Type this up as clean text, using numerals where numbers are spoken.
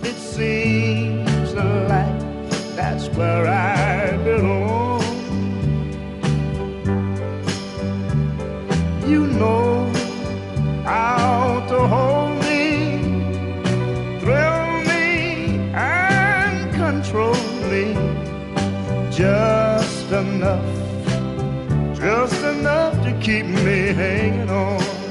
It seems like that's where I belong. You know how to hold me, thrill me, and control me. Just enough to keep me hanging on.